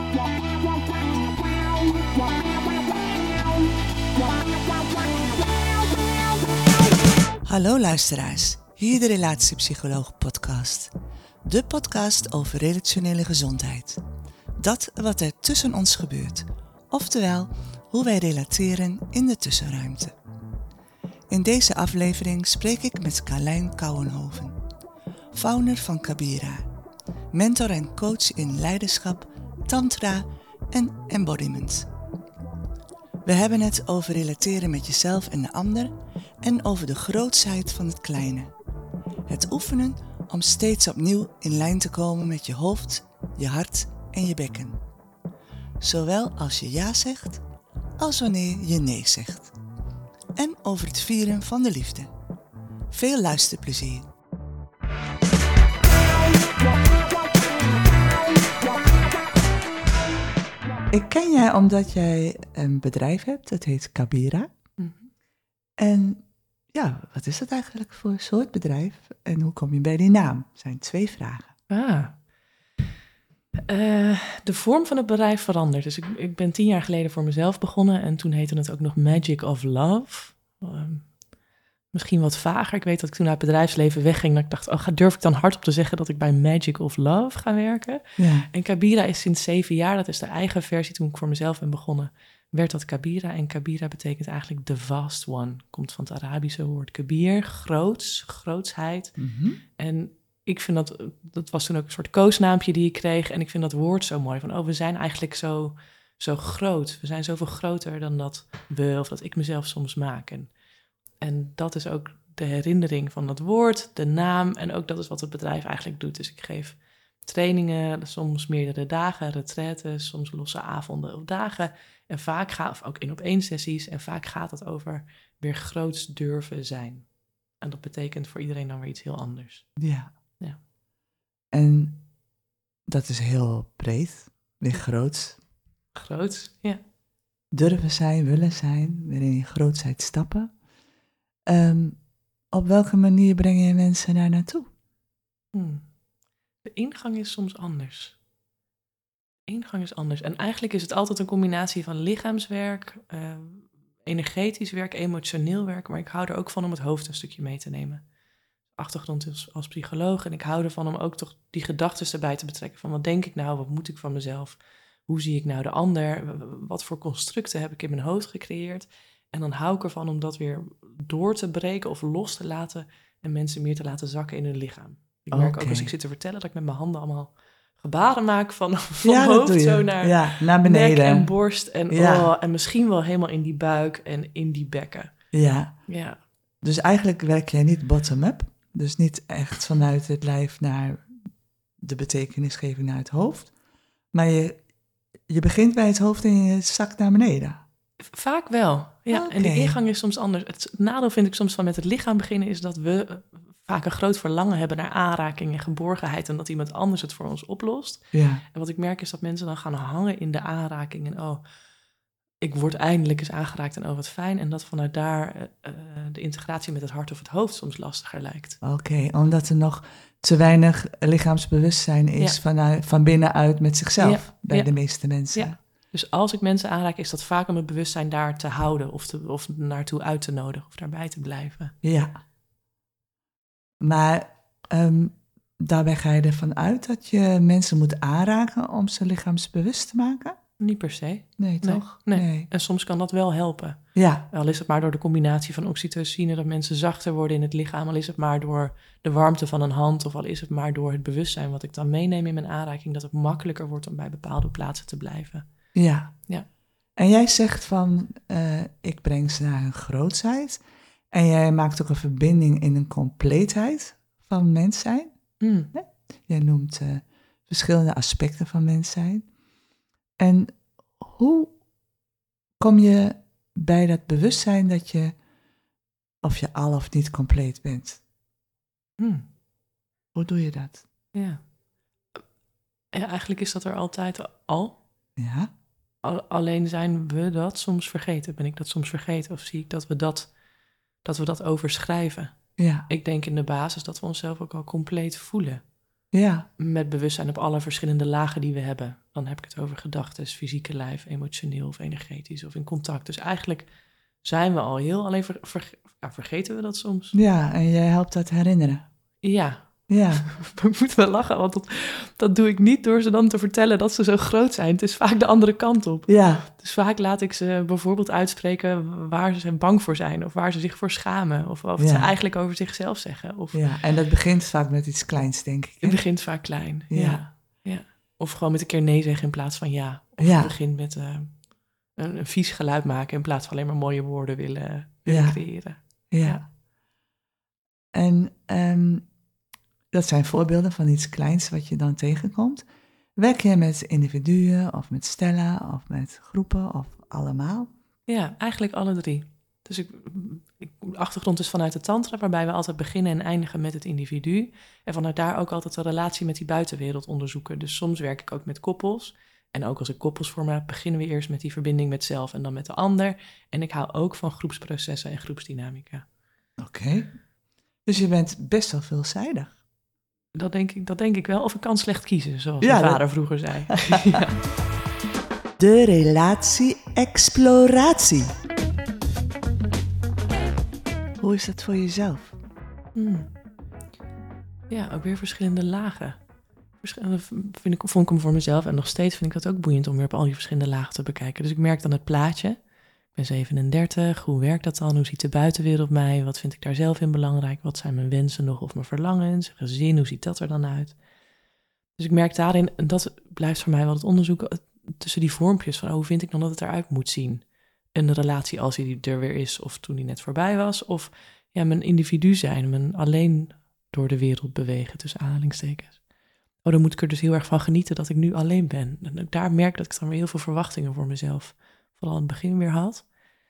Hallo luisteraars, hier de Relatiepsycholoog podcast. De podcast over relationele gezondheid. Dat wat er tussen ons gebeurt, oftewel hoe wij relateren in de tussenruimte. In deze aflevering spreek ik met Carlijn Kouwenhoven, founder van Kabira, mentor en coach in leiderschap, tantra en embodiment. We hebben het over relateren met jezelf en de ander en over de grootsheid van het kleine. Het oefenen om steeds opnieuw in lijn te komen met je hoofd, je hart en je bekken. Zowel als je ja zegt, als wanneer je nee zegt. En over het vieren van de liefde. Veel luisterplezier. Ik ken jij omdat jij een bedrijf hebt, dat heet Kabira. Mm-hmm. En ja, wat is dat eigenlijk voor soort bedrijf en hoe kom je bij die naam? Dat zijn 2 vragen. De vorm van het bedrijf verandert. Dus ik ben 10 jaar geleden voor mezelf begonnen en toen heette het ook nog Magic of Love. Misschien wat vager. Ik weet dat ik toen uit het bedrijfsleven wegging en ik dacht, durf ik dan hardop te zeggen dat ik bij Magic of Love ga werken? Ja. En Kabira is sinds 7 jaar, dat is de eigen versie toen ik voor mezelf ben begonnen, werd dat Kabira. En Kabira betekent eigenlijk the vast one. Komt van het Arabische woord kabir, grootsheid. Mm-hmm. En ik vind dat was toen ook een soort koosnaampje die ik kreeg. En ik vind dat woord zo mooi. Van, we zijn eigenlijk zo groot. We zijn zoveel groter dan dat we, of dat ik mezelf soms maak. En dat is ook de herinnering van dat woord, de naam. En ook dat is wat het bedrijf eigenlijk doet. Dus ik geef trainingen, soms meerdere dagen, retraites, soms losse avonden of dagen. En vaak of ook 1-op-1 sessies. En vaak gaat het over weer groots durven zijn. En dat betekent voor iedereen dan weer iets heel anders. Ja. En dat is heel breed, weer groots. Groots, ja. Durven zijn, willen zijn, weer in grootsheid stappen. Op welke manier breng je mensen daar naartoe? De ingang is soms anders. Ingang is anders. En eigenlijk is het altijd een combinatie van lichaamswerk, energetisch werk, emotioneel werk. Maar ik hou er ook van om het hoofd een stukje mee te nemen. Achtergrond is als psycholoog. En ik hou ervan om ook toch die gedachten erbij te betrekken. Van wat denk ik nou? Wat moet ik van mezelf? Hoe zie ik nou de ander? Wat voor constructen heb ik in mijn hoofd gecreëerd? En dan hou ik ervan om dat weer door te breken of los te laten. En mensen meer te laten zakken in hun lichaam. Ik merk ook als ik zit te vertellen dat ik met mijn handen allemaal gebaren maak van hoofd zo naar beneden. Nek en borst en misschien wel helemaal in die buik en in die bekken. Ja. Dus eigenlijk werk jij niet bottom-up. Dus niet echt vanuit het lijf naar de betekenisgeving naar het hoofd. Maar je begint bij het hoofd en je zakt naar beneden. Vaak wel, ja. Okay. En de ingang is soms anders. Het nadeel vind ik soms van met het lichaam beginnen is dat we vaak een groot verlangen hebben naar aanraking en geborgenheid en dat iemand anders het voor ons oplost. Ja. En wat ik merk is dat mensen dan gaan hangen in de aanraking en ik word eindelijk eens aangeraakt en wat fijn. En dat vanuit daar de integratie met het hart of het hoofd soms lastiger lijkt. Oké, omdat er nog te weinig lichaamsbewustzijn is van binnenuit met zichzelf bij de meeste mensen. Ja. Dus als ik mensen aanraak, is dat vaak om het bewustzijn daar te houden of naartoe uit te nodigen of daarbij te blijven. Ja. Maar daarbij ga je ervan uit dat je mensen moet aanraken om ze lichaamsbewust te maken? Niet per se. Nee, toch? Nee. En soms kan dat wel helpen. Ja. Al is het maar door de combinatie van oxytocine, dat mensen zachter worden in het lichaam. Al is het maar door de warmte van een hand. Of al is het maar door het bewustzijn wat ik dan meeneem in mijn aanraking. Dat het makkelijker wordt om bij bepaalde plaatsen te blijven. Ja. En jij zegt van, ik breng ze naar een grootsheid. En jij maakt ook een verbinding in een compleetheid van mens zijn. Nee? Jij noemt verschillende aspecten van mens zijn. En hoe kom je bij dat bewustzijn dat je, of je al of niet compleet bent? Hoe doe je dat? Ja, eigenlijk is dat er altijd al. Ja. Alleen zijn we dat soms vergeten. Ben ik dat soms vergeten? Of zie ik dat we dat overschrijven? Ja. Ik denk in de basis dat we onszelf ook al compleet voelen. Ja. Met bewustzijn op alle verschillende lagen die we hebben. Dan heb ik het over gedachten, fysieke lijf, emotioneel of energetisch of in contact. Dus eigenlijk zijn we al heel, alleen vergeten we dat soms. Ja, en jij helpt dat herinneren. Ja, Ja. ik moet wel lachen, want dat doe ik niet door ze dan te vertellen dat ze zo groot zijn. Het is vaak de andere kant op. Ja. Dus vaak laat ik ze bijvoorbeeld uitspreken waar ze bang voor zijn, of waar ze zich voor schamen, of wat ze eigenlijk over zichzelf zeggen. Of, ja, en dat begint vaak met iets kleins, denk ik. Hè? Het begint vaak klein, ja. Of gewoon met een keer nee zeggen in plaats van ja. Of het begint met een vies geluid maken in plaats van alleen maar mooie woorden willen creëren. Ja. En dat zijn voorbeelden van iets kleins wat je dan tegenkomt. Werk je met individuen of met stellen of met groepen of allemaal? Ja, eigenlijk alle drie. Dus de achtergrond is vanuit de tantra, waarbij we altijd beginnen en eindigen met het individu. En vanuit daar ook altijd de relatie met die buitenwereld onderzoeken. Dus soms werk ik ook met koppels. En ook als ik koppels vorm heb, beginnen we eerst met die verbinding met zelf en dan met de ander. En ik hou ook van groepsprocessen en groepsdynamica. Oké. Dus je bent best wel veelzijdig. Dat denk ik wel. Of ik kan slecht kiezen, zoals mijn vader vroeger zei. Ja. De relatie-exploratie. Hoe is dat voor jezelf? Ja, ook weer verschillende lagen. Vond ik hem voor mezelf en nog steeds vind ik dat ook boeiend om weer op al die verschillende lagen te bekijken. Dus ik merk dan het plaatje. Ik ben 37, hoe werkt dat dan? Hoe ziet de buitenwereld op mij? Wat vind ik daar zelf in belangrijk? Wat zijn mijn wensen nog of mijn verlangens? Gezin, hoe ziet dat er dan uit? Dus ik merk daarin, en dat blijft voor mij wel het onderzoek tussen die vormpjes van hoe vind ik dan dat het eruit moet zien? Een relatie als die er weer is of toen die net voorbij was. Of ja, mijn individu zijn, mijn alleen door de wereld bewegen, tussen aanhalingstekens. Oh, dan moet ik er dus heel erg van genieten dat ik nu alleen ben. En daar merk ik dat ik dan weer heel veel verwachtingen voor mezelf vooral aan het begin weer had.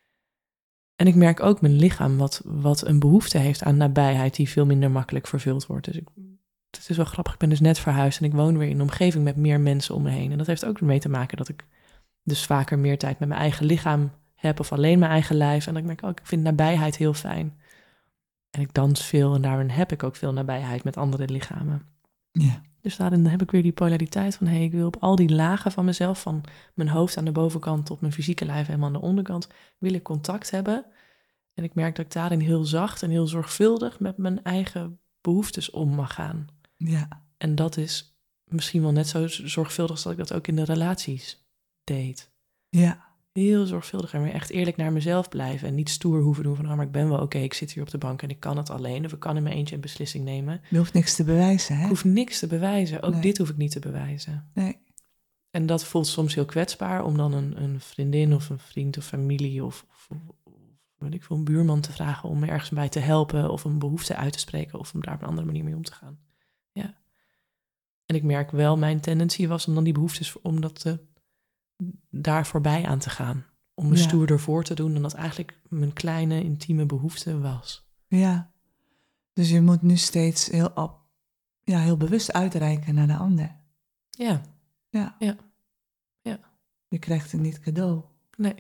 En ik merk ook mijn lichaam wat een behoefte heeft aan nabijheid die veel minder makkelijk vervuld wordt. Dus het is wel grappig, ik ben dus net verhuisd en ik woon weer in een omgeving met meer mensen om me heen. En dat heeft ook ermee te maken dat ik dus vaker meer tijd met mijn eigen lichaam heb of alleen mijn eigen lijf. En dat ik merk ook, ik vind nabijheid heel fijn. En ik dans veel en daarin heb ik ook veel nabijheid met andere lichamen. Ja. Dus daarin heb ik weer die polariteit van, ik wil op al die lagen van mezelf, van mijn hoofd aan de bovenkant tot mijn fysieke lijf helemaal aan de onderkant, wil ik contact hebben. En ik merk dat ik daarin heel zacht en heel zorgvuldig met mijn eigen behoeftes om mag gaan. Ja. En dat is misschien wel net zo zorgvuldig als dat ik dat ook in de relaties deed. Ja. Heel zorgvuldig en weer echt eerlijk naar mezelf blijven. En niet stoer hoeven doen van, maar ik ben wel oké, ik zit hier op de bank en ik kan het alleen. Of ik kan in mijn eentje een beslissing nemen. Je hoeft niks te bewijzen, hè? Ik hoef niks te bewijzen. Ook dit hoef ik niet te bewijzen. Nee. En dat voelt soms heel kwetsbaar om dan een vriendin of een vriend of familie of weet ik veel, een buurman te vragen om me ergens bij te helpen of een behoefte uit te spreken of om daar op een andere manier mee om te gaan. Ja. En ik merk wel, mijn tendentie was om dan die behoeftes, om dat daar voorbij aan te gaan. Om me stoerder voor te doen dan dat eigenlijk mijn kleine, intieme behoefte was. Ja. Dus je moet nu steeds heel bewust uitreiken naar de ander. Ja. Ja. Ja. Ja. Je krijgt het niet cadeau. Nee.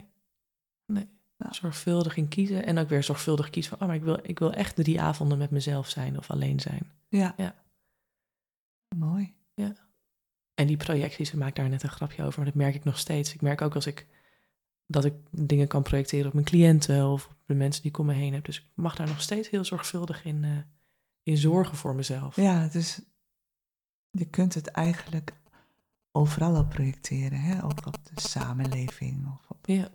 Ja. Zorgvuldig in kiezen en ook weer zorgvuldig kiezen van, maar ik wil echt 3 avonden met mezelf zijn of alleen zijn. Ja. Ja. Mooi. Ja. En die projecties, ik maak daar net een grapje over, maar dat merk ik nog steeds. Ik merk ook dat ik dingen kan projecteren op mijn cliënten of op de mensen die ik om me heen heb. Dus ik mag daar nog steeds heel zorgvuldig in zorgen voor mezelf. Ja, dus je kunt het eigenlijk overal op projecteren, hè? Ook op de samenleving of op de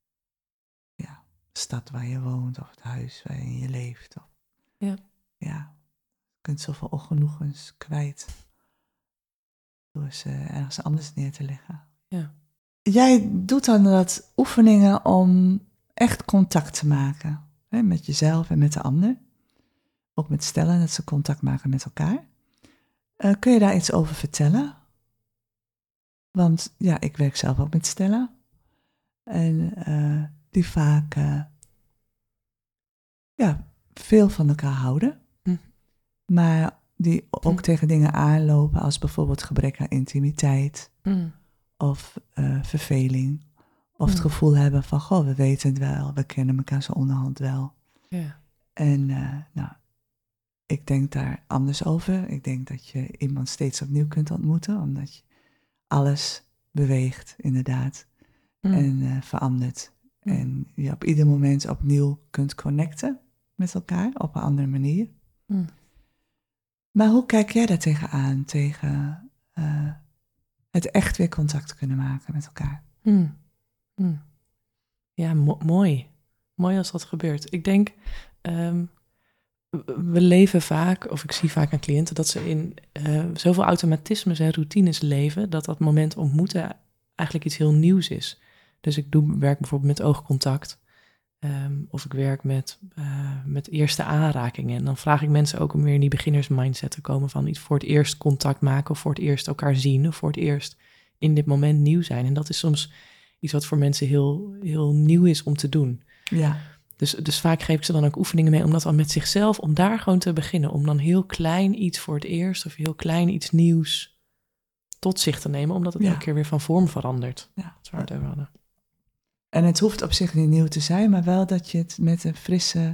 stad waar je woont of het huis waarin je leeft. Ja. Je kunt zoveel ongenoegens kwijt door ze ergens anders neer te leggen. Ja. Jij doet dan wat oefeningen om echt contact te maken, hè? Met jezelf en met de ander. Ook met stellen, dat ze contact maken met elkaar. Kun je daar iets over vertellen? Want ik werk zelf ook met stellen. En die vaak veel van elkaar houden. Maar die ook tegen dingen aanlopen als bijvoorbeeld gebrek aan intimiteit. Of verveling. Of het gevoel hebben van, we weten het wel. We kennen elkaar zo onderhand wel. Ja. En ik denk daar anders over. Ik denk dat je iemand steeds opnieuw kunt ontmoeten, omdat je alles beweegt, inderdaad, en verandert. En je op ieder moment opnieuw kunt connecten met elkaar op een andere manier. Maar hoe kijk jij daar tegenaan, tegen het echt weer contact kunnen maken met elkaar? Ja, mooi. Mooi als dat gebeurt. Ik denk, we leven vaak, of ik zie vaak aan cliënten, dat ze in zoveel automatismes en routines leven, dat moment ontmoeten eigenlijk iets heel nieuws is. Dus ik werk bijvoorbeeld met oogcontact. Of ik werk met eerste aanrakingen. En dan vraag ik mensen ook om weer in die beginnersmindset te komen van iets voor het eerst contact maken, of voor het eerst elkaar zien, of voor het eerst in dit moment nieuw zijn. En dat is soms iets wat voor mensen heel, heel nieuw is om te doen. Ja. Dus vaak geef ik ze dan ook oefeningen mee om dat dan met zichzelf, om daar gewoon te beginnen. Om dan heel klein iets voor het eerst of heel klein iets nieuws tot zich te nemen, omdat het elke keer weer van vorm verandert. Ja. Dat is waar we het over hadden. En het hoeft op zich niet nieuw te zijn, maar wel dat je het met een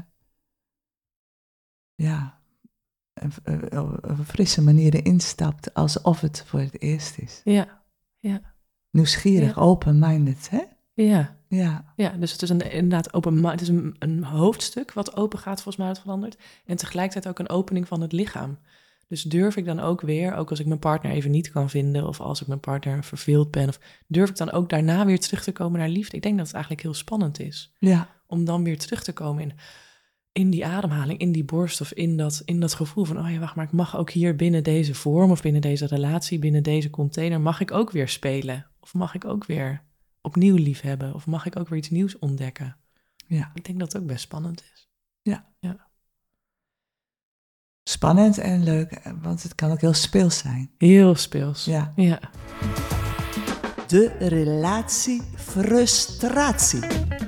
frisse manier erin stapt, alsof het voor het eerst is. Ja. Nieuwsgierig, open-minded, hè? Ja, dus het is inderdaad het is een hoofdstuk wat open gaat, volgens mij, het verandert. En tegelijkertijd ook een opening van het lichaam. Dus durf ik dan ook weer, ook als ik mijn partner even niet kan vinden, of als ik mijn partner verveeld ben, of durf ik dan ook daarna weer terug te komen naar liefde? Ik denk dat het eigenlijk heel spannend is. Ja. Om dan weer terug te komen in die ademhaling, in die borst, of in dat gevoel van, oh ja, wacht, maar ik mag ook hier binnen deze vorm, of binnen deze relatie, binnen deze container, mag ik ook weer spelen? Of mag ik ook weer opnieuw liefhebben? Of mag ik ook weer iets nieuws ontdekken? Ja. Ik denk dat het ook best spannend is. Ja. Spannend en leuk, want het kan ook heel speels zijn. Heel speels. Ja. De relatiefrustratie.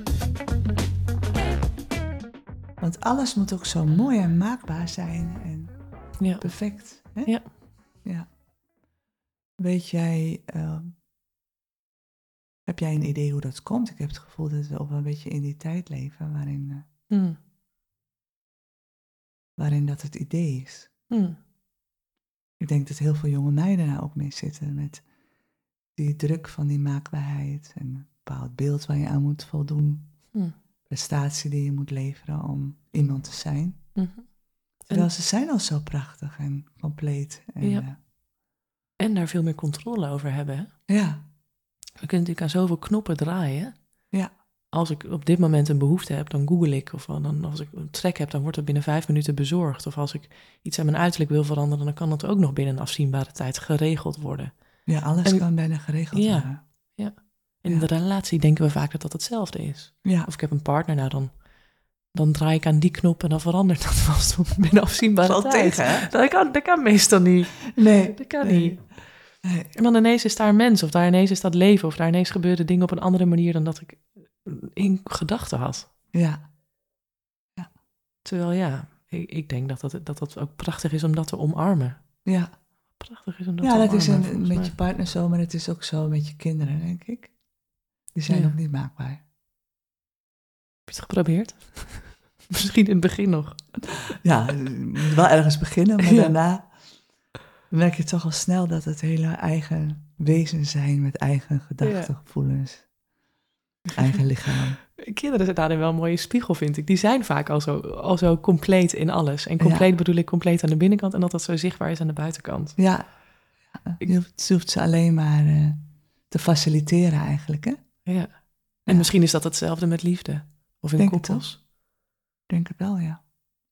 Want alles moet ook zo mooi en maakbaar zijn en perfect. Hè? Ja. Weet jij, heb jij een idee hoe dat komt? Ik heb het gevoel dat we ook wel een beetje in die tijd leven waarin dat het idee is. Ik denk dat heel veel jonge meiden daar ook mee zitten, met die druk van die maakbaarheid en een bepaald beeld waar je aan moet voldoen. Prestatie die je moet leveren om iemand te zijn. Terwijl ze zijn al zo prachtig en compleet. En daar veel meer controle over hebben. Hè? Ja. We kunnen natuurlijk aan zoveel knoppen draaien. Ja. Als ik op dit moment een behoefte heb, dan google ik. Of dan, als ik een trek heb, dan wordt het binnen 5 minuten bezorgd. Of als ik iets aan mijn uiterlijk wil veranderen, dan kan dat ook nog binnen een afzienbare tijd geregeld worden. Ja, alles kan bijna geregeld worden. Ja. En in de relatie denken we vaak dat dat hetzelfde is. Ja. Of ik heb een partner, nou dan draai ik aan die knop en dan verandert dat vast binnen afzienbare tijd. Tegen, hè? Dat kan meestal niet. Nee. Dat kan niet. Nee. En dan ineens is daar een mens, of daar ineens is dat leven, of daar ineens gebeuren dingen op een andere manier dan dat ik in gedachten had. Ja. Terwijl ik denk dat ook prachtig is om dat te omarmen. Ja. Prachtig is om dat te omarmen. Ja, dat is met je partner zo, maar het is ook zo met je kinderen, denk ik. Die zijn nog niet maakbaar. Heb je het geprobeerd? Misschien in het begin nog. Ja, je moet wel ergens beginnen, maar daarna merk je toch al snel dat het hele eigen wezen zijn met eigen gedachten, gevoelens, eigen lichaam. Kinderen zijn daarin wel een mooie spiegel, vind ik. Die zijn vaak al zo compleet in alles. En compleet bedoel ik compleet aan de binnenkant en dat zo zichtbaar is aan de buitenkant. Ja, je hoeft ze alleen maar te faciliteren eigenlijk, hè? Ja. En misschien is dat hetzelfde met liefde. Of in koppels. Ik denk het wel, ja.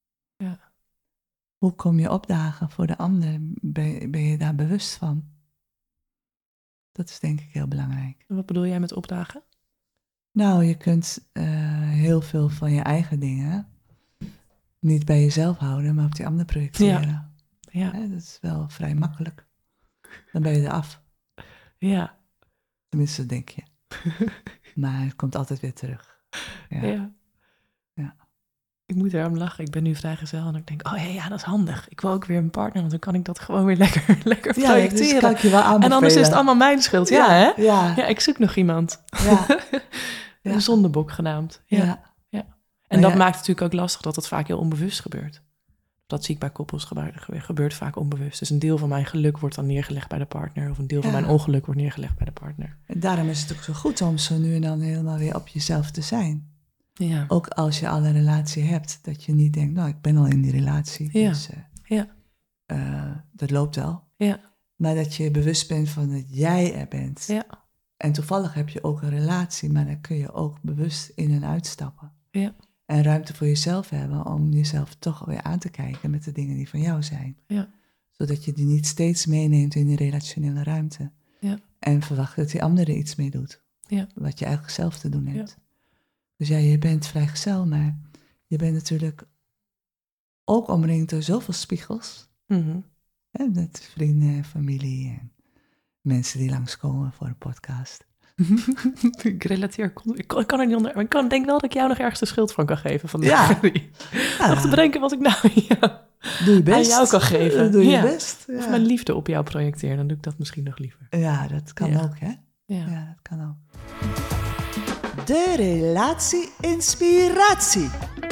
Hoe kom je opdagen voor de ander? Ben je daar bewust van? Dat is denk ik heel belangrijk. En wat bedoel jij met opdagen? Nou, je kunt heel veel van je eigen dingen niet bij jezelf houden, maar op die ander projecteren. Ja. Dat is wel vrij makkelijk. Dan ben je eraf. Ja. Tenminste, denk je. Maar het komt altijd weer terug. Ja. Ik moet erom lachen. Ik ben nu vrijgezel en ik denk, dat is handig. Ik wil ook weer een partner, want dan kan ik dat gewoon weer lekker projecteren. Dus kan ik je wel aanbevelen. En anders is het allemaal mijn schuld. Ja, hè? Ja, ik zoek nog iemand. Ja. Een zondebok genaamd. Ja. En dat maakt het natuurlijk ook lastig dat het vaak heel onbewust gebeurt. Dat zie ik bij koppels gebeurt vaak onbewust. Dus een deel van mijn geluk wordt dan neergelegd bij de partner. Of een deel van mijn ongeluk wordt neergelegd bij de partner. En daarom is het ook zo goed om zo nu en dan helemaal weer op jezelf te zijn. Ja. Ook als je al een relatie hebt. Dat je niet denkt, nou, ik ben al in die relatie. Ja. Dus Ja. dat loopt wel. Ja. Maar dat je bewust bent van dat jij er bent. Ja. En toevallig heb je ook een relatie. Maar dan kun je ook bewust in en uitstappen. Ja. En ruimte voor jezelf hebben om jezelf toch weer aan te kijken met de dingen die van jou zijn. Ja. Zodat je die niet steeds meeneemt in die relationele ruimte. Ja. En verwacht dat die andere iets mee doet. Ja. Wat je eigenlijk zelf te doen hebt. Ja. Dus ja, je bent vrijgezel, maar je bent natuurlijk ook omringd door zoveel spiegels. Mm-hmm. Hè, met vrienden, familie en mensen die langskomen voor een podcast. Ik relateer. Ik kan er niet onder. Maar ik denk wel dat ik jou nog ergens de schuld van kan geven. Van Ja. Nog te bedenken wat ik nou Doe je best. aan jou kan geven. Doe je best. Ja. Of mijn liefde op jou projecteer. Dan doe ik dat misschien nog liever. Ja, dat kan ook, hè? Ja, dat kan ook. De relatie-inspiratie.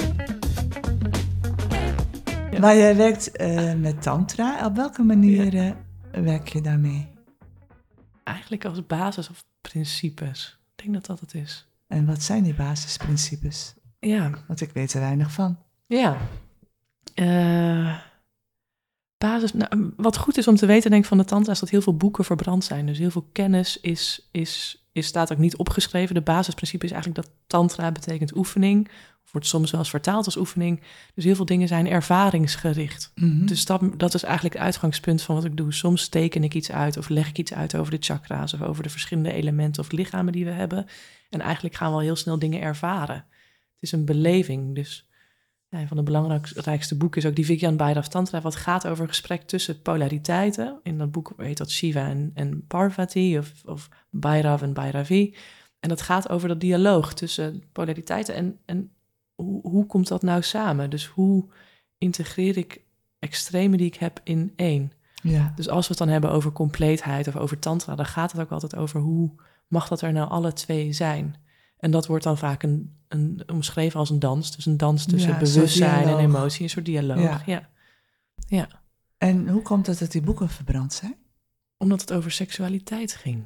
Ja. Maar jij werkt met tantra. Op welke manier werk je daarmee? Eigenlijk als basis of principes. Ik denk dat dat het is. En wat zijn die basisprincipes? Ja. Want ik weet er weinig van. Ja. Wat goed is om te weten, denk ik, van de tantra is dat heel veel boeken verbrand zijn. Dus heel veel kennis staat ook niet opgeschreven. De basisprincipe is eigenlijk dat tantra betekent oefening. Of wordt soms wel eens vertaald als oefening. Dus heel veel dingen zijn ervaringsgericht. Mm-hmm. Dus dat is eigenlijk het uitgangspunt van wat ik doe. Soms teken ik iets uit of leg ik iets uit over de chakra's of over de verschillende elementen of lichamen die we hebben. En eigenlijk gaan we al heel snel dingen ervaren. Het is een beleving. Dus een van de belangrijkste boeken is ook die Vijnana Bhairav Tantra, wat gaat over een gesprek tussen polariteiten. In dat boek heet dat Shiva en Parvati of Bhairav en Bhairavi. En dat gaat over dat dialoog tussen polariteiten en hoe komt dat nou samen? Dus hoe integreer ik extremen die ik heb in één? Ja. Dus als we het dan hebben over compleetheid of over tantra, dan gaat het ook altijd over hoe mag dat er nou alle twee zijn? En dat wordt dan vaak omschreven als een dans. Dus een dans tussen bewustzijn en emotie, een soort dialoog. Ja. En hoe komt het dat die boeken verbrand zijn? Omdat het over seksualiteit ging.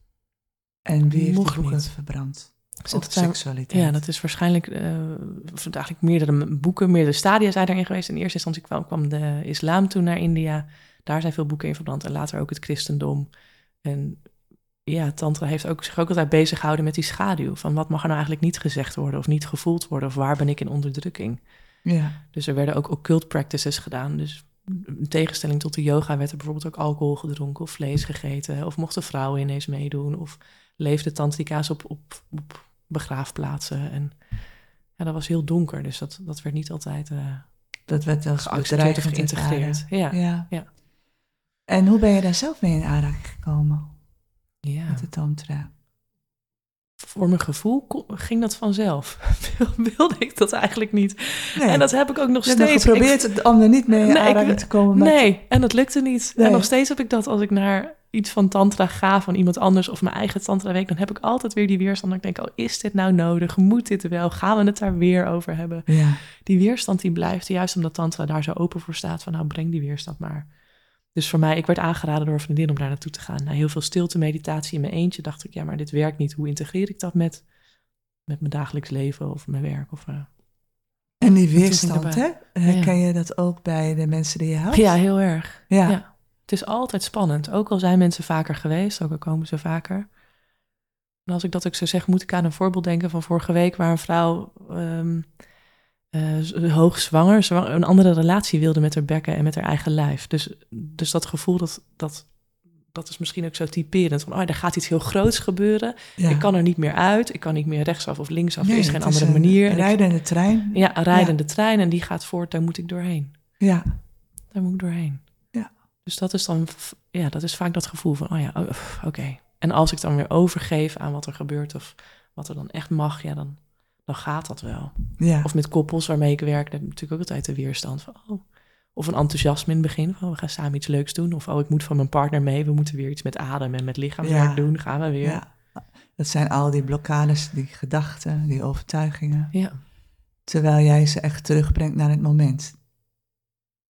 En wie heeft die boeken verbrand? Over seksualiteit? Ja, dat is waarschijnlijk eigenlijk meerdere stadia zijn erin geweest. In eerste instantie kwam de islam toen naar India. Daar zijn veel boeken in verbrand. En later ook het christendom. En ja, tantra heeft zich ook altijd bezig gehouden met die schaduw. Van wat mag er nou eigenlijk niet gezegd worden of niet gevoeld worden? Of waar ben ik in onderdrukking? Ja. Dus er werden ook occult practices gedaan. Dus in tegenstelling tot de yoga werd er bijvoorbeeld ook alcohol gedronken of vlees gegeten. Of mochten vrouwen ineens meedoen. Of leefden tantrika's op begraafplaatsen. En ja, dat was heel donker. Dus dat werd niet altijd dat werd als geaccepteerd of geïntegreerd. Ja. En hoe ben je daar zelf mee in aanraking gekomen? Ja. Met de tantra. Voor mijn gevoel ging dat vanzelf. Wilde ik dat eigenlijk niet. Nee. En dat heb ik ook nog steeds. Je hebt geprobeerd om er niet mee in aanraking te komen. Nee, en dat lukte niet. Nee. En nog steeds heb ik dat als ik naar iets van tantra ga van iemand anders of mijn eigen tantra week, dan heb ik altijd weer die weerstand. Dan denk ik, is dit nou nodig? Moet dit wel? Gaan we het daar weer over hebben? Ja. Die weerstand die blijft, juist omdat tantra daar zo open voor staat van, nou, breng die weerstand maar. Dus voor mij, ik werd aangeraden door een vriendin om daar naartoe te gaan. Na heel veel stilte, meditatie in mijn eentje dacht ik, ja, maar dit werkt niet. Hoe integreer ik dat met mijn dagelijks leven of mijn werk? En die weerstand, hè? Herken je dat ook bij de mensen die je helpt? Ja, heel erg. Ja. Het is altijd spannend. Ook al zijn mensen vaker geweest, ook al komen ze vaker. En als ik dat ook zo zeg, moet ik aan een voorbeeld denken van vorige week, waar een vrouw hoogzwanger een andere relatie wilde met haar bekken en met haar eigen lijf. Dus dat gevoel, dat is misschien ook zo typerend. Van, er gaat iets heel groots gebeuren. Ja. Ik kan er niet meer uit. Ik kan niet meer rechtsaf of linksaf. Er is geen andere manier. Een rijdende trein. Ja, een rijdende trein. En die gaat voort. Daar moet ik doorheen. Ja. Daar moet ik doorheen. Ja. Dus dat is dan, dat is vaak dat gevoel van, oké. En als ik dan weer overgeef aan wat er gebeurt of wat er dan echt mag, dan gaat dat wel. Ja. Of met koppels waarmee ik werk, dan heb ik natuurlijk ook altijd de weerstand van, of een enthousiasme in het begin van, we gaan samen iets leuks doen. Of, ik moet van mijn partner mee, we moeten weer iets met adem en met lichaamswerk doen, gaan we weer. Ja. Dat zijn al die blokkades, die gedachten, die overtuigingen. Ja. Terwijl jij ze echt terugbrengt naar het moment.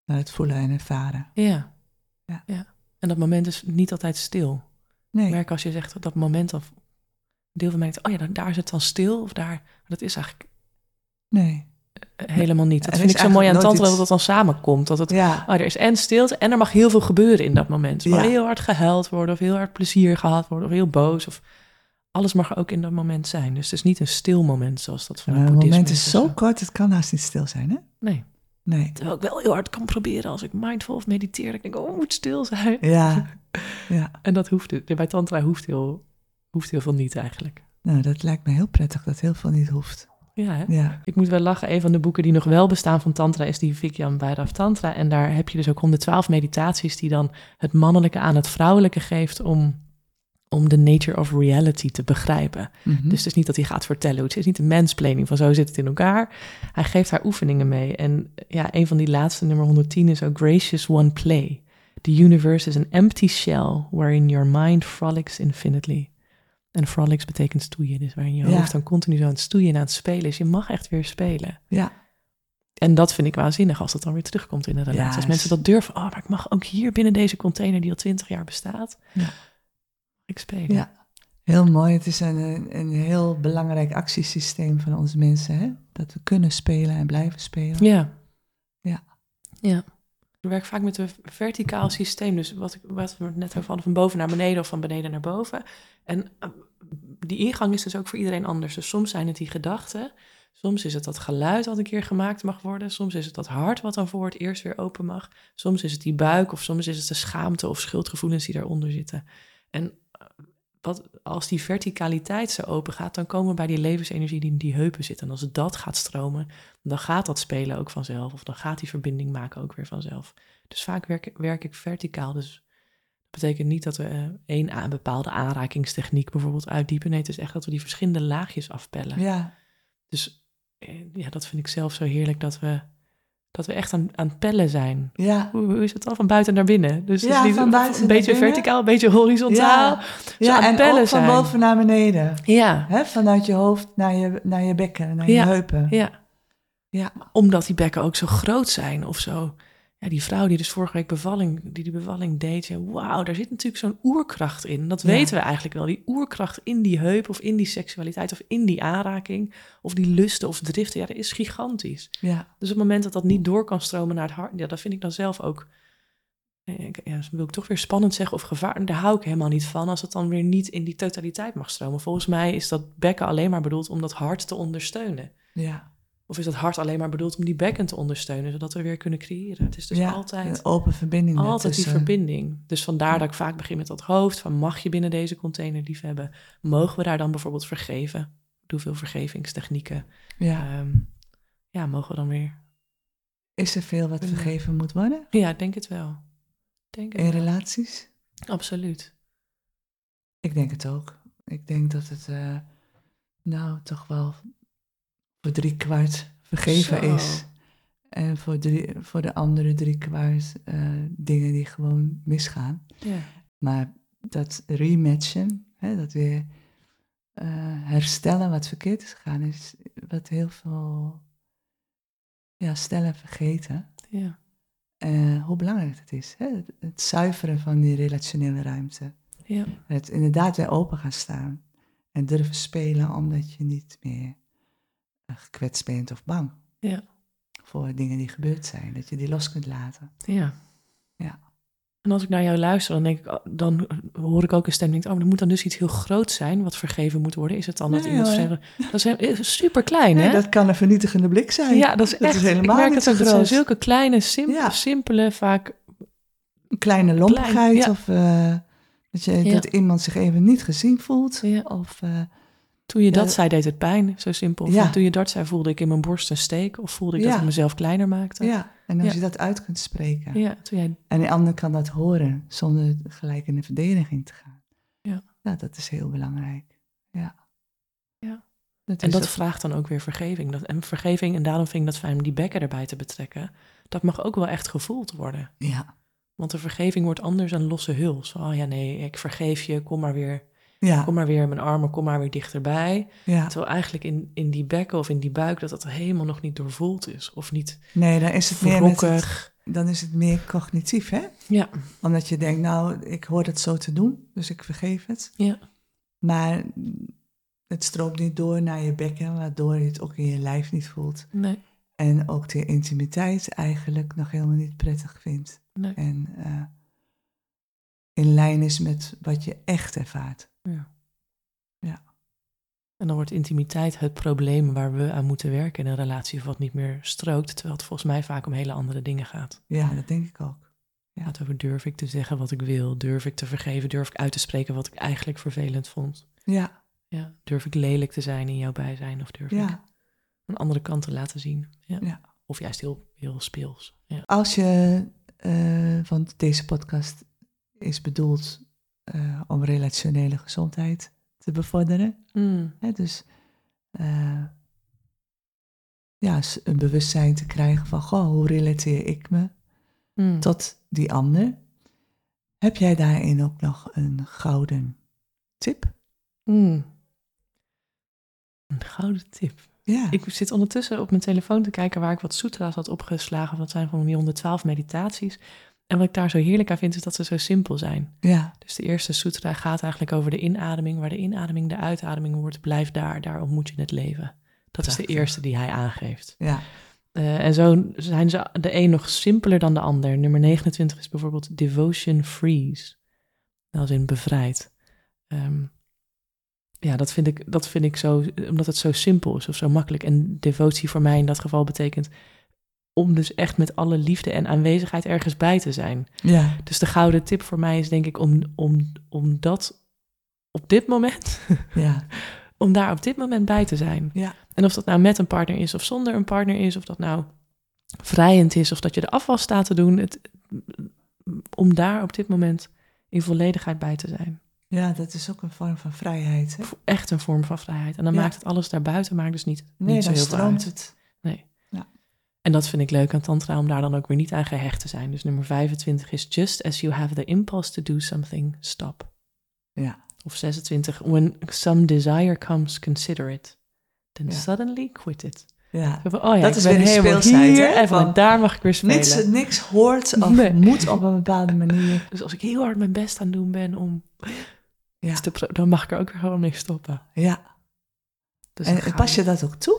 Naar het voelen en ervaren. Ja. Ja. Ja. En dat moment is niet altijd stil. Nee. Ik merk als je zegt dat moment of deel van mij denkt, oh ja, daar is het dan stil of daar. Maar dat is eigenlijk Nee. helemaal niet. Dat Er vind is ik zo mooi aan eigenlijk tantra, nooit dat het dan samenkomt. Dat het, Ja. er is en stilte en er mag heel veel gebeuren in dat moment. Er mag Ja. heel hard gehuild worden of heel hard plezier gehad worden of heel boos. Of alles mag er ook in dat moment zijn. Dus het is niet een stil moment zoals dat van het Het boeddhisme moment is zo kort, het kan haast niet stil zijn, hè? Nee. Nee. Terwijl ik wel heel hard kan proberen als ik mindful of mediteer. Ik denk, het moet stil zijn. Ja. Ja. En dat hoeft bij tantra hoeft heel veel niet eigenlijk. Nou, dat lijkt me heel prettig dat heel veel niet hoeft. Ja, hè? Ja. Ik moet wel lachen. Een van de boeken die nog wel bestaan van tantra is die Vigyan Bhairav Tantra. En daar heb je dus ook 112 meditaties die dan het mannelijke aan het vrouwelijke geeft om de nature of reality te begrijpen. Mm-hmm. Dus het is niet dat hij gaat vertellen. Het is niet een mansplaining van zo zit het in elkaar. Hij geeft daar oefeningen mee. En ja, een van die laatste, nummer 110, is ook Gracious One Play. The universe is an empty shell wherein your mind frolics infinitely. En frolics betekent stoeien, dus waarin je hoofd dan continu zo aan het stoeien en aan het spelen is. Je mag echt weer spelen. Ja. En dat vind ik waanzinnig als dat dan weer terugkomt in een relatie. Ja, als mensen dat durven, maar ik mag ook hier binnen deze container die al 20 jaar bestaat, ik spelen. Ja, heel mooi. Het is een heel belangrijk actiesysteem van onze mensen, hè? Dat we kunnen spelen en blijven spelen. Ja. Ja. Ja. Ik werk vaak met een verticaal systeem. Dus wat we net over hadden, van boven naar beneden of van beneden naar boven. En die ingang is dus ook voor iedereen anders. Dus soms zijn het die gedachten. Soms is het dat geluid wat een keer gemaakt mag worden. Soms is het dat hart wat dan voor het eerst weer open mag. Soms is het die buik of soms is het de schaamte of schuldgevoelens die daaronder zitten. En als die verticaliteit zo open gaat, dan komen we bij die levensenergie die in die heupen zit. En als dat gaat stromen, dan gaat dat spelen ook vanzelf. Of dan gaat die verbinding maken ook weer vanzelf. Dus vaak werk ik verticaal. Dus dat betekent niet dat we een bepaalde aanrakingstechniek bijvoorbeeld uitdiepen. Nee, het is echt dat we die verschillende laagjes afpellen. Ja. Dus ja, dat vind ik zelf zo heerlijk, dat we echt aan het pellen zijn. Ja. Hoe is het al? Van buiten naar binnen. Dus Ja, het is niet van buiten een beetje naar binnen. verticaal, een beetje horizontaal. Ja, en ook van boven naar beneden. Ja. Hè? Vanuit je hoofd naar je bekken, naar je heupen. Ja. Ja. Omdat die bekken ook zo groot zijn of zo. Ja, die vrouw die dus vorige week die bevalling deed. Ja, wauw, daar zit natuurlijk zo'n oerkracht in. Dat weten we eigenlijk wel. Die oerkracht in die heup of in die seksualiteit of in die aanraking. Of die lusten of driften. Ja, dat is gigantisch. Ja. Dus op het moment dat dat niet door kan stromen naar het hart. Ja, dat vind ik dan zelf ook. Ja, wil ik toch weer spannend zeggen of gevaar. Daar hou ik helemaal niet van. Als het dan weer niet in die totaliteit mag stromen. Volgens mij is dat bekken alleen maar bedoeld om dat hart te ondersteunen. Ja. Of is dat hart alleen maar bedoeld om die bekken te ondersteunen, zodat we weer kunnen creëren? Het is dus altijd een open verbinding. Altijd die verbinding. Dus vandaar dat ik vaak begin met dat hoofd. Van mag je binnen deze container liefhebben? Mogen we daar dan bijvoorbeeld vergeven? Ik doe veel vergevingstechnieken. Ja. Mogen we dan weer... Is er veel wat vergeven moet worden? Ja, ik denk het wel. In relaties? Absoluut. Ik denk het ook. Ik denk dat het toch wel voor 3/4 vergeven is. En voor de andere 3/4 dingen die gewoon misgaan. Ja. Maar dat rematchen, dat weer herstellen wat verkeerd is gegaan, is wat heel veel stellen vergeten. Ja. Hoe belangrijk het is. Hè? Het zuiveren van die relationele ruimte. Ja. Het inderdaad weer open gaan staan. En durven spelen omdat je niet meer gekwetst bent of bang. Ja. Voor dingen die gebeurd zijn. Dat je die los kunt laten. Ja. Ja. En als ik naar jou luister, dan hoor ik ook een stem die denkt, er moet dan dus iets heel groots zijn wat vergeven moet worden. Is het dan dat iemand zegt, dat is super klein, hè? Dat kan een vernietigende blik zijn. Ja, dat is echt, helemaal ik merk niet dat zo het zijn zulke kleine, simpele, vaak... Een kleine lompigheid of dat dat iemand zich even niet gezien voelt. Ja. Of... Toen je dat zei, deed het pijn, zo simpel. Ja. Of toen je dat zei, voelde ik in mijn borst een steek. Of voelde ik dat ik mezelf kleiner maakte. Ja, en als je dat uit kunt spreken. Ja, En de ander kan dat horen, zonder gelijk in de verdediging te gaan. Ja. Ja, dat is heel belangrijk. Ja. Dat vraagt dan ook weer vergeving. En vergeving, en daarom vind ik dat fijn om die bekken erbij te betrekken. Dat mag ook wel echt gevoeld worden. Ja. Want de vergeving wordt anders een losse huls. Oh ja, nee, ik vergeef je, kom maar weer... Ja. Kom maar weer in mijn armen, kom maar weer dichterbij. Ja. Terwijl eigenlijk in die bekken of in die buik dat helemaal nog niet doorvoeld is. Of niet nee, dan is het meer met dan is het meer cognitief, hè? Ja. Omdat je denkt, nou, ik hoor het zo te doen, dus ik vergeef het. Ja. Maar het stroomt niet door naar je bekken, waardoor je het ook in je lijf niet voelt. Nee. En ook de intimiteit eigenlijk nog helemaal niet prettig vindt. Nee. En in lijn is met wat je echt ervaart. Ja. Ja. En dan wordt intimiteit het probleem waar we aan moeten werken in een relatie of wat niet meer strookt, terwijl het volgens mij vaak om hele andere dingen gaat. Ja, dat denk ik ook. Het gaat over durf ik te zeggen wat ik wil, durf ik te vergeven, durf ik uit te spreken wat ik eigenlijk vervelend vond. Ja. Ja, durf ik lelijk te zijn in jouw bijzijn of durf ik een andere kant te laten zien. Ja. Ja. Of juist heel, heel speels. Ja. Als je, want deze podcast is bedoeld om relationele gezondheid te bevorderen. Hè, dus een bewustzijn te krijgen van, goh, hoe relateer ik me tot die ander? Heb jij daarin ook nog een gouden tip? Een gouden tip. Ja. Ik zit ondertussen op mijn telefoon te kijken waar ik wat sutra's had opgeslagen. Dat zijn van die 112 meditaties. En wat ik daar zo heerlijk aan vind, is dat ze zo simpel zijn. Ja. Dus de eerste sutra gaat eigenlijk over de inademing. Waar de inademing de uitademing wordt, blijf daar ontmoet je het leven. Dat is de eerste die hij aangeeft. Ja. En zo zijn ze de een nog simpeler dan de ander. Nummer 29 is bijvoorbeeld Devotion Freeze. Als in bevrijd. Ja, dat vind ik zo, omdat het zo simpel is of zo makkelijk. En devotie voor mij in dat geval betekent om dus echt met alle liefde en aanwezigheid ergens bij te zijn. Ja. Dus de gouden tip voor mij is denk ik om dat op dit moment, om daar op dit moment bij te zijn. Ja. En of dat nou met een partner is of zonder een partner is, of dat nou vrijend is of dat je de afwas staat te doen, om daar op dit moment in volledigheid bij te zijn. Ja, dat is ook een vorm van vrijheid. Hè? Echt een vorm van vrijheid. En dan maakt het alles daarbuiten, maakt dus niet zo heel veel uit. Nee, dan stroomt het. Nee. Ja. En dat vind ik leuk aan tantra, om daar dan ook weer niet aan gehecht te zijn. Dus nummer 25 is just as you have the impulse to do something, stop. Ja. Of 26, when some desire comes, consider it. Then suddenly quit it. Ja. Oh ja, dat ik is ben weer helemaal speelsheid, hier hè? en van daar mag ik weer spelen. Niks hoort of moet op een bepaalde manier. Dus als ik heel hard mijn best aan het doen ben om dan mag ik er ook weer gewoon mee stoppen. Ja. Dus en pas je dat ook toe?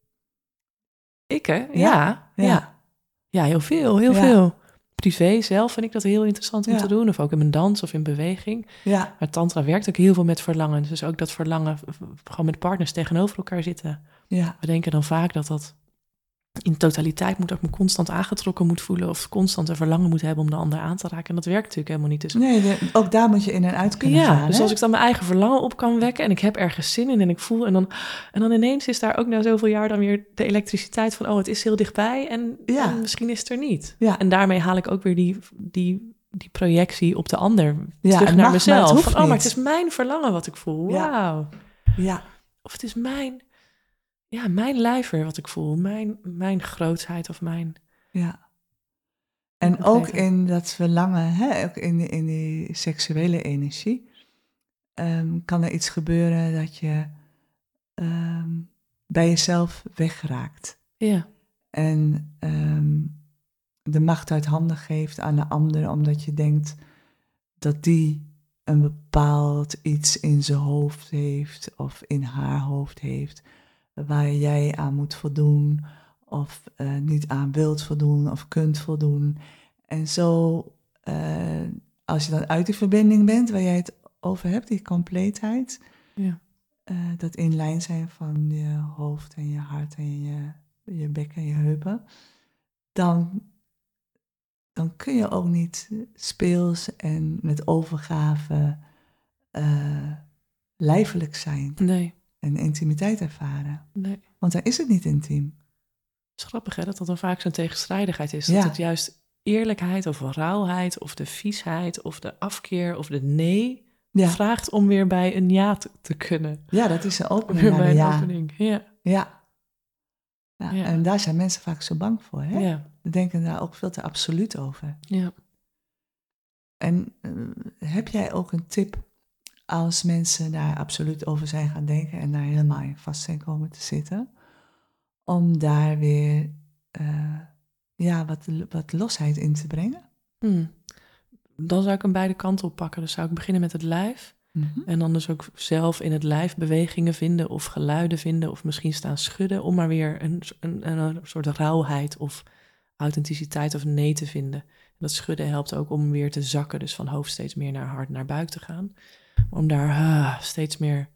Ik, hè? Ja, heel veel, heel veel. Privé zelf vind ik dat heel interessant om te doen. Of ook in mijn dans of in beweging. Ja. Maar tantra werkt ook heel veel met verlangen. Dus ook dat verlangen, gewoon met partners tegenover elkaar zitten. Ja. We denken dan vaak dat in totaliteit moet, dat ik me constant aangetrokken moet voelen. Of constant een verlangen moet hebben om de ander aan te raken. En dat werkt natuurlijk helemaal niet. Dus nee, ook daar moet je in en uit kunnen gaan. Dus hè? als ik dan mijn eigen verlangen op kan wekken en ik heb ergens zin in en ik voel... En dan ineens is daar ook na zoveel jaar dan weer de elektriciteit van... oh, het is heel dichtbij en misschien is het er niet. Ja. En daarmee haal ik ook weer die projectie op de ander Ja, terug naar mezelf. Maar het van, maar het is mijn verlangen wat ik voel. Ja. Wauw. Ja. Of het is mijn lijfer wat ik voel. Mijn grootsheid of mijn... Ja. En ook in dat verlangen, hè, ook in die seksuele energie, kan er iets gebeuren dat je bij jezelf wegraakt. Ja. En de macht uit handen geeft aan de ander, omdat je denkt dat die een bepaald iets in zijn hoofd heeft of in haar hoofd heeft, waar jij aan moet voldoen of niet aan wilt voldoen of kunt voldoen. En zo, als je dan uit die verbinding bent waar jij het over hebt, die compleetheid, dat in lijn zijn van je hoofd en je hart en je bek en je heupen, dan kun je ook niet speels en met overgave lijfelijk zijn. Nee. En intimiteit ervaren. Nee. Want dan is het niet intiem. Het is grappig, hè, dat dan vaak zo'n tegenstrijdigheid is. Ja. Dat het juist eerlijkheid of rauwheid of de viesheid of de afkeer of de nee vraagt om weer bij een ja te kunnen. Ja, dat is een opening weer naar bij de een ja. opening. Ja. Ja. En daar zijn mensen vaak zo bang voor. Hè? Ja. We denken daar ook veel te absoluut over. Ja. En heb jij ook een tip als mensen daar absoluut over zijn gaan denken en daar helemaal in vast zijn komen te zitten, om daar weer wat losheid in te brengen? Dan zou ik hem beide kanten oppakken. Dus zou ik beginnen met het lijf. Mm-hmm. En dan dus ook zelf in het lijf bewegingen vinden of geluiden vinden of misschien staan schudden om maar weer een soort rauwheid of authenticiteit of nee te vinden. En dat schudden helpt ook om weer te zakken, dus van hoofd steeds meer naar hart, naar buik te gaan. Om daar steeds meer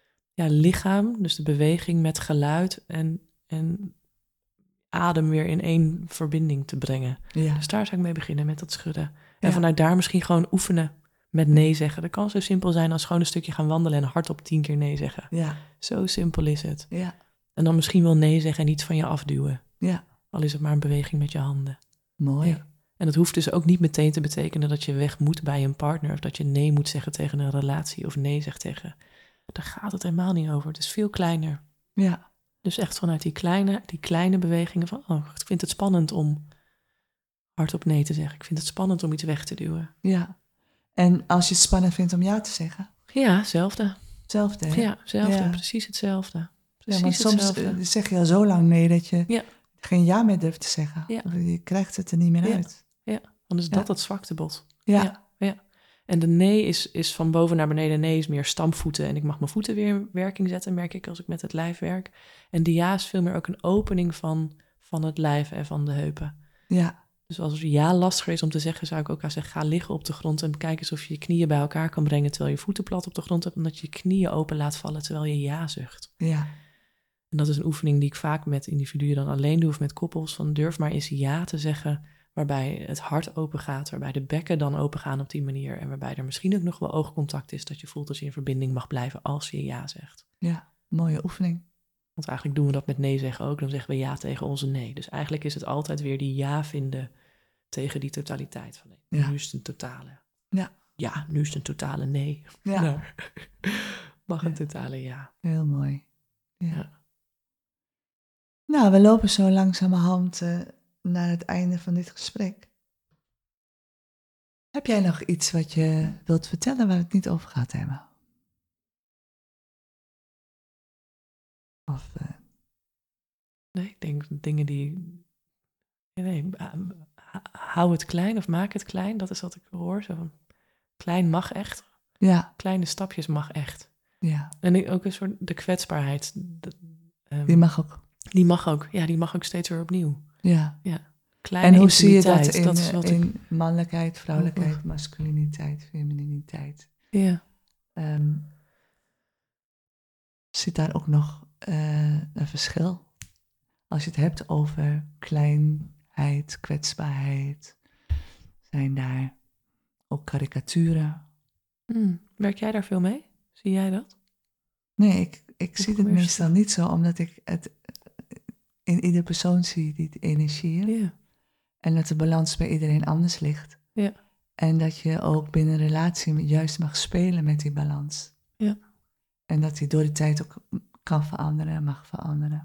lichaam, dus de beweging met geluid en adem weer in één verbinding te brengen. Ja. Dus daar zou ik mee beginnen, met dat schudden. Ja. En vanuit daar misschien gewoon oefenen met nee zeggen. Dat kan zo simpel zijn als gewoon een stukje gaan wandelen en hardop 10 keer nee zeggen. Ja. Zo simpel is het. Ja. En dan misschien wel nee zeggen en iets van je afduwen. Ja. Al is het maar een beweging met je handen. Mooi. Ja. En dat hoeft dus ook niet meteen te betekenen dat je weg moet bij een partner. Of dat je nee moet zeggen tegen een relatie. Of nee zegt tegen... Daar gaat het helemaal niet over. Het is veel kleiner. Ja. Dus echt vanuit die kleine bewegingen van... Oh, ik vind het spannend om hardop nee te zeggen. Ik vind het spannend om iets weg te duwen. Ja. En als je het spannend vindt om ja te zeggen? Ja, hetzelfde. Hetzelfde, hè? Ja, hetzelfde. Ja. Precies hetzelfde. Ja, want soms zeg je al zo lang nee dat je geen ja meer durft te zeggen. Ja. Of je krijgt het er niet meer uit. Ja, dan is dat het zwaktebod. Ja. En de nee is van boven naar beneden. Nee is meer stampvoeten. En ik mag mijn voeten weer in werking zetten, merk ik, als ik met het lijf werk. En de ja is veel meer ook een opening van het lijf en van de heupen. Ja. Dus als ja lastiger is om te zeggen, zou ik ook zeggen, ga liggen op de grond en kijk eens of je je knieën bij elkaar kan brengen terwijl je voeten plat op de grond hebt, omdat je je knieën open laat vallen terwijl je ja zucht. Ja. En dat is een oefening die ik vaak met individuen dan alleen doe of met koppels, van durf maar eens ja te zeggen, waarbij het hart open gaat, waarbij de bekken dan open gaan op die manier en waarbij er misschien ook nog wel oogcontact is, dat je voelt dat je in verbinding mag blijven als je ja zegt. Ja, mooie oefening. Want eigenlijk doen we dat met nee zeggen ook, dan zeggen we ja tegen onze nee. Dus eigenlijk is het altijd weer die ja vinden tegen die totaliteit van nee. Ja. Nu is het een totale. Ja. Ja, nu is het een totale nee. Ja. Nou, mag een totale ja. Heel mooi. Ja. Ja. Nou, we lopen zo langzamerhand naar het einde van dit gesprek. Heb jij nog iets wat je wilt vertellen waar we het niet over gehad hebben? Of, Nee, ik denk dingen die... Nee, hou het klein of maak het klein. Dat is wat ik hoor. Zo van, klein mag echt. Ja. Kleine stapjes mag echt. Ja. En ook een soort de kwetsbaarheid. Die mag ook. Die mag ook. Ja, die mag ook steeds weer opnieuw. Ja. Ja. Kleine en hoe zie je dat in mannelijkheid, vrouwelijkheid, masculiniteit, femininiteit? Ja. Zit daar ook nog een verschil? Als je het hebt over kleinheid, kwetsbaarheid, zijn daar ook karikaturen? Werk jij daar veel mee? Zie jij dat? Nee, ik zie het meestal niet zo, omdat ik het in ieder persoon zie, die energieën. Ja. En dat de balans bij iedereen anders ligt. Ja. En dat je ook binnen een relatie juist mag spelen met die balans. Ja. En dat die door de tijd ook kan veranderen, mag veranderen.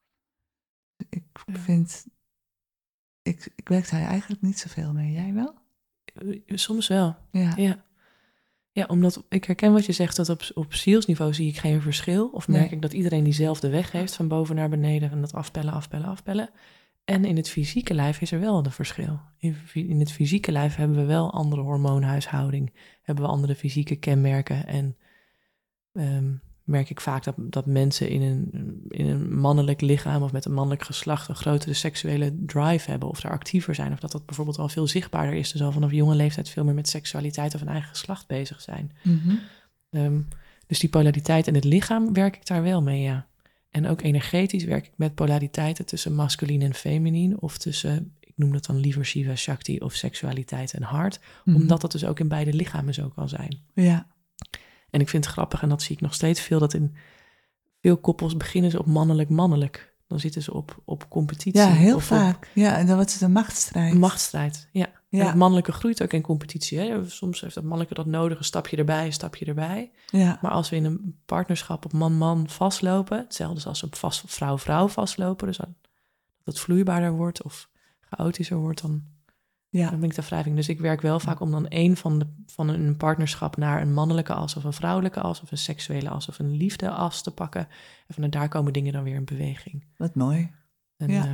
Ik werk daar eigenlijk niet zoveel mee. Jij wel? Soms wel. Ja. Ja, omdat ik herken wat je zegt, dat op zielsniveau zie ik geen verschil. Of merk ik dat iedereen diezelfde weg heeft, van boven naar beneden, van dat afpellen. En in het fysieke lijf is er wel een verschil. In het fysieke lijf hebben we wel andere hormoonhuishouding, hebben we andere fysieke kenmerken. En merk ik vaak dat mensen in een mannelijk lichaam of met een mannelijk geslacht een grotere seksuele drive hebben of daar actiever zijn. Of dat bijvoorbeeld al veel zichtbaarder is, dus al vanaf jonge leeftijd veel meer met seksualiteit of een eigen geslacht bezig zijn. Mm-hmm. Dus die polariteit in het lichaam werk ik daar wel mee, ja. En ook energetisch werk ik met polariteiten tussen masculien en feminien of tussen, ik noem dat dan liever Shiva Shakti of seksualiteit en hart, omdat dat dus ook in beide lichamen zo kan zijn. Ja. En ik vind het grappig, en dat zie ik nog steeds veel, dat in veel koppels beginnen ze op mannelijk-mannelijk. Dan zitten ze op competitie. Ja, heel vaak. Ja, en dan wordt het een machtsstrijd. Machtsstrijd, ja. En het mannelijke groeit ook in competitie. Hè? Soms heeft het mannelijke dat nodig, een stapje erbij. Ja. Maar als we in een partnerschap op man-man vastlopen, hetzelfde als op vrouw-vrouw vastlopen, dus dat het vloeibaarder wordt of chaotischer wordt, dan ben ik de wrijving. Dus ik werk wel vaak om dan één van een partnerschap naar een mannelijke as of een vrouwelijke as of een seksuele as of een liefde as te pakken. En vanuit daar komen dingen dan weer in beweging. Wat mooi. En,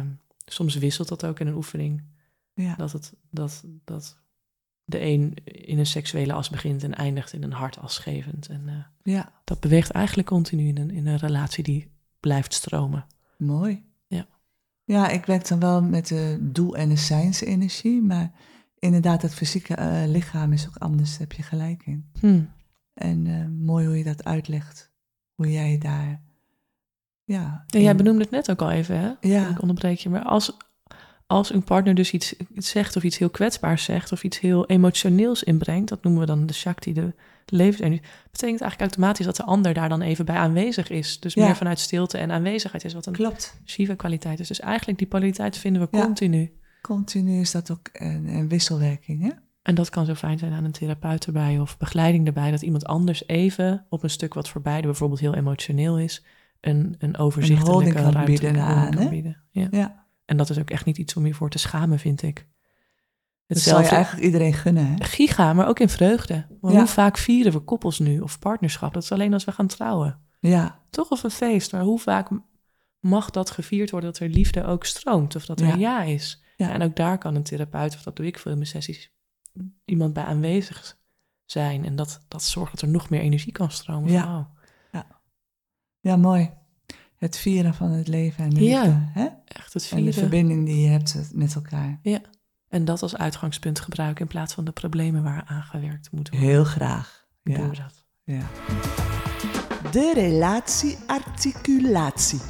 Soms wisselt dat ook in een oefening. Ja. Dat de een in een seksuele as begint en eindigt in een hartasgevend. En dat beweegt eigenlijk continu in een relatie die blijft stromen. Mooi. Ja. Ja, ik werk dan wel met de doel- en de zijnsenergie, maar inderdaad, het fysieke lichaam is ook anders, daar heb je gelijk in. En mooi hoe je dat uitlegt, hoe jij daar... Ja, en jij benoemde het net ook al even, hè? Ja. Ik onderbreek je, maar als een partner dus iets zegt of iets heel kwetsbaars zegt of iets heel emotioneels inbrengt, dat noemen we dan de Shakti, de levensenergie, betekent eigenlijk automatisch dat de ander daar dan even bij aanwezig is. Dus meer vanuit stilte en aanwezigheid is wat een Shiva-kwaliteit is. Dus eigenlijk die polariteit vinden we continu. Continu is dat ook een wisselwerking, hè? En dat kan zo fijn zijn aan een therapeut erbij of begeleiding erbij, dat iemand anders even op een stuk wat voor beide bijvoorbeeld heel emotioneel is, een overzichtelijke ruimte kan bieden. Ja. En dat is ook echt niet iets om je voor te schamen, vind ik. Dat zou je eigenlijk iedereen gunnen, hè? Giga, maar ook in vreugde. Maar hoe vaak vieren we koppels nu of partnerschap? Dat is alleen als we gaan trouwen. Ja. Toch of een feest, maar hoe vaak mag dat gevierd worden dat er liefde ook stroomt of dat er ja is? Ja. En ook daar kan een therapeut, of dat doe ik veel in mijn sessies, iemand bij aanwezig zijn. En dat zorgt dat er nog meer energie kan stromen. Ja, ja mooi. Het vieren van het leven en de liefde. Hè? Echt het vieren. En de verbinding die je hebt met elkaar. Ja, en dat als uitgangspunt gebruiken in plaats van de problemen waar aangewerkt moet worden. Heel graag. Doen we dat. Ja. De relatiearticulatie.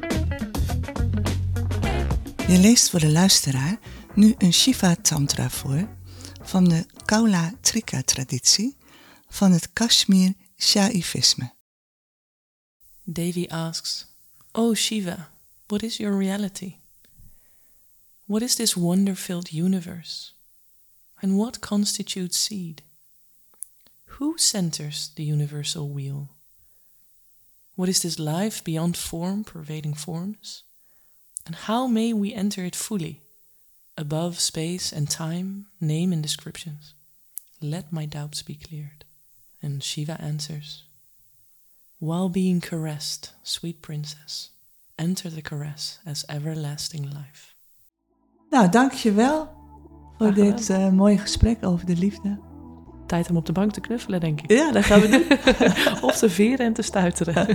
Je leest voor de luisteraar nu een Shiva Tantra voor van de Kaula Trika traditie van het Kashmir Shaivisme. Devi asks, "O Shiva, what is your reality? What is this wonder-filled universe? And what constitutes seed? Who centers the universal wheel? What is this life beyond form, pervading forms? And how may we enter it fully, above space and time, name and descriptions? Let my doubts be cleared." And Shiva answers, "While being caressed, sweet princess, enter the caress as everlasting life." Nou, dankjewel voor dit mooie gesprek over de liefde. Tijd om op de bank te knuffelen, denk ik. Ja, dat gaan we doen. Of te veren en te stuiteren.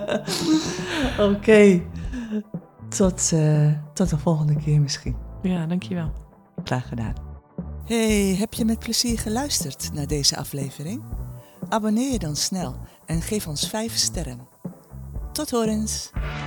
Oké. Tot de volgende keer misschien. Ja, dankjewel. Graag gedaan. Hey, heb je met plezier geluisterd naar deze aflevering? Abonneer je dan snel en geef ons 5 sterren. Tot horens!